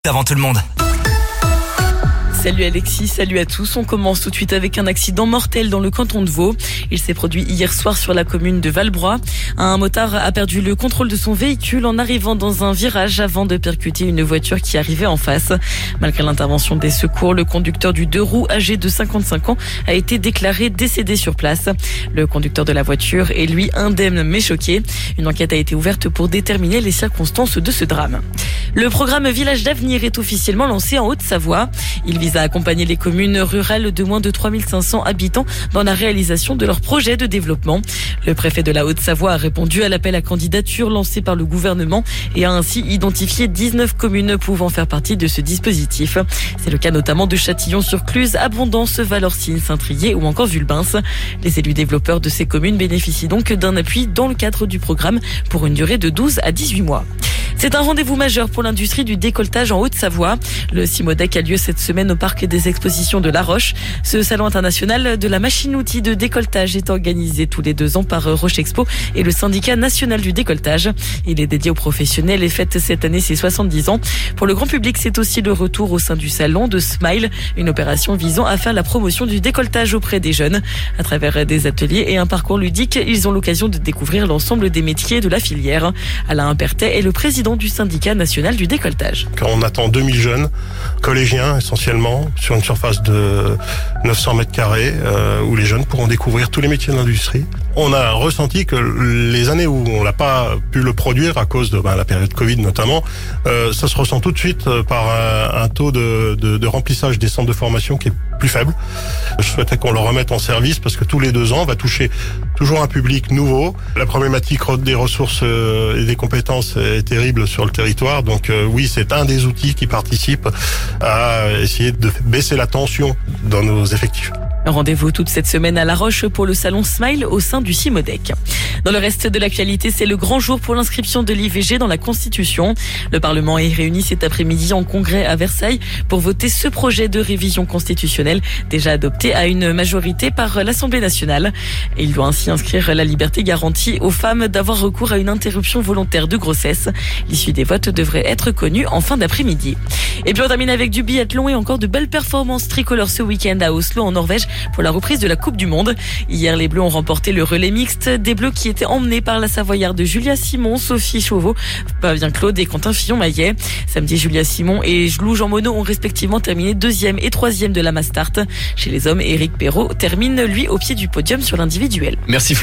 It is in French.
avant tout le monde. Salut Alexis, salut à tous. On commence tout de suite avec un accident mortel dans le canton de Vaud. Il s'est produit hier soir sur la commune de Valbrois. Un motard a perdu le contrôle de son véhicule en arrivant dans un virage avant de percuter une voiture qui arrivait en face. Malgré l'intervention des secours, le conducteur du 2 roues, âgé de 55 ans, a été déclaré décédé sur place. Le conducteur de la voiture est lui indemne mais choqué. Une enquête a été ouverte pour déterminer les circonstances de ce drame. Le programme Village d'avenir est officiellement lancé en Haute-Savoie. Il vise à accompagner les communes rurales de moins de 3500 habitants dans la réalisation de leurs projets de développement. Le préfet de la Haute-Savoie a répondu à l'appel à candidature lancé par le gouvernement et a ainsi identifié 19 communes pouvant faire partie de ce dispositif. C'est le cas notamment de Châtillon-sur-Cluse, Abondance, Valorcine, Saint-Trier ou encore Vulbens. Les élus développeurs de ces communes bénéficient donc d'un appui dans le cadre du programme pour une durée de 12 à 18 mois. C'est un rendez-vous majeur pour l'industrie du décolletage en Haute-Savoie. Le CIMODEC a lieu cette semaine au parc des expositions de La Roche. Ce salon international de la machine-outil de décolletage est organisé tous les 2 ans par Roche Expo et le syndicat national du décolletage. Il est dédié aux professionnels et fête cette année ses 70 ans. Pour le grand public, c'est aussi le retour au sein du salon de Smile, une opération visant à faire la promotion du décolletage auprès des jeunes. À travers des ateliers et un parcours ludique, ils ont l'occasion de découvrir l'ensemble des métiers de la filière. Alain Pertet est le président du syndicat national du décolletage. Quand on attend 2000 jeunes, collégiens essentiellement, sur une surface de 900 mètres carrés, où les jeunes pourront découvrir tous les métiers de l'industrie. On a ressenti que les années où on n'a pas pu le produire à cause de la période Covid notamment, ça se ressent tout de suite par un taux de remplissage des centres de formation qui est plus faible. Je souhaitais qu'on le remette en service parce que tous les 2 ans, on va toucher toujours un public nouveau. La problématique des ressources et des compétences est terrible sur le territoire. Donc oui, c'est un des outils qui participe à essayer de baisser la tension dans nos effectifs. Rendez-vous toute cette semaine à La Roche pour le salon Smile au sein du CIMODEC. Dans le reste de l'actualité, c'est le grand jour pour l'inscription de l'IVG dans la Constitution. Le Parlement est réuni cet après-midi en congrès à Versailles pour voter ce projet de révision constitutionnelle déjà adopté à une majorité par l'Assemblée nationale. Et il doit ainsi inscrire la liberté garantie aux femmes d'avoir recours à une interruption volontaire de grossesse. L'issue des votes devrait être connue en fin d'après-midi. Et puis on termine avec du biathlon et encore de belles performances tricolores ce week-end à Oslo en Norvège pour la reprise de la Coupe du Monde. Hier, les Bleus ont remporté le relais mixte, des Bleus qui étaient emmenés par la Savoyarde Julia Simon, Sophie Chauveau, Fabien Claude et Quentin Fillon-Maillet. Samedi, Julia Simon et Lou Jean Monod ont respectivement terminé 2e et 3e de la Mass Start. Chez les hommes, Éric Perrault termine lui au pied du podium sur l'individuel. Merci.